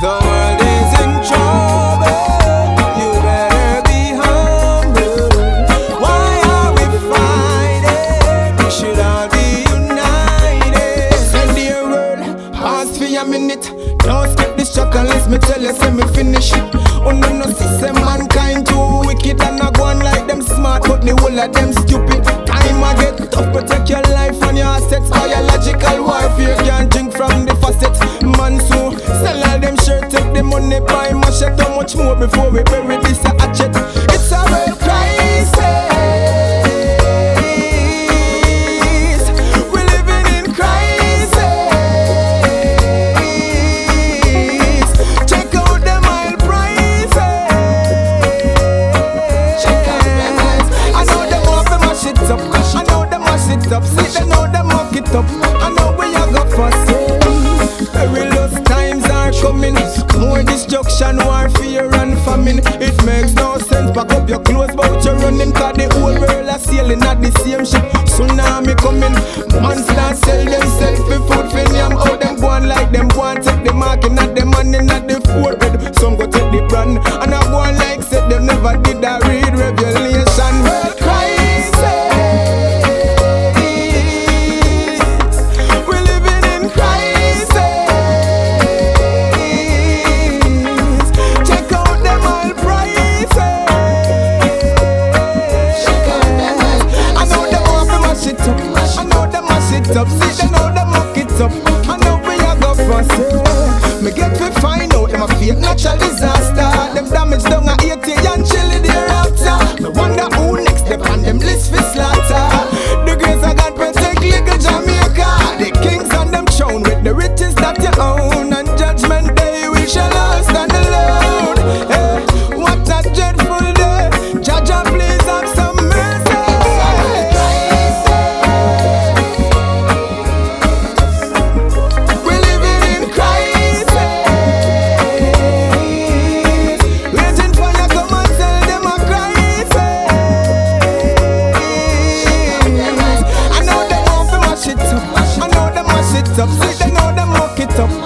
The world is in trouble. You better be humble. Why are we fighting? We should all be united. Send the world, pause for a minute. Don't skip this track unless me tell you, say me finish it. Oh no, no, see, say mankind too wicked and I go on like them smart, but the whole of them stupid. Time I get tough, protect your life and your assets. Biological warfare, can't drink from the faucet. Man, so sell all them shirt, take the money, buy machete. How much more before we bury this a hatchet? It's a real crisis. We're living in crisis. Check out them oil prices. Check out them oil. I know them want to mash it up. I know them mash it up. See, they know them mock it up. I know where you go for sale. Perilous times are coming. More destruction, warfare and famine. It makes no sense. Pack up your clothes, but you're running. Cause the whole world are sailing at the same ship. Tsunami coming. Monsters sell themselves for food for yam. How them go on like them go on take the market, not the money, not the forehead. Some go take the brand. And I go on like said them never did a read Revelation. World crisis. We're living in crisis. Check out them oil prices. Check out them oil. I know them want to mash it up. I know them mash it up. See, they know them mock it up. I know where you go for sale. Me get to find out them a fake natural disaster. Them damage down a 80 and chilly thereafter. Me wonder who next them on them list for slaughter. The grace of God protect little Jamaica. The kings on them throne with the riches that you own. And judgment day we shall all stand alone. Hey, what a dreadful day. Jaja, please have some mercy. We're living in crisis. Legend fire come and tell them a crisis. I know they want to mash it up. I know they mash it up. See, they know they mock it up.